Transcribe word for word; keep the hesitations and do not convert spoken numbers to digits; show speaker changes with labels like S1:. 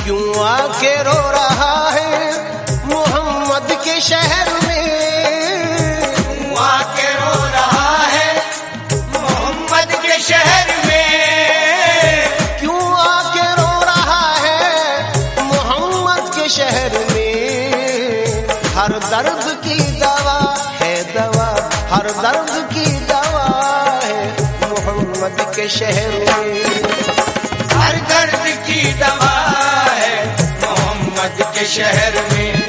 S1: क्यों आके रो रहा है मोहम्मद के शहर में,
S2: क्यों आके रो रहा है मोहम्मद के शहर में,
S1: क्यों आके रो रहा है मोहम्मद के शहर में। हर दर्द की दवा है दवा, हर दर्द की दवा है मोहम्मद के शहर में।
S2: हर दर्द की दवा है मोहम्मद के शहर में।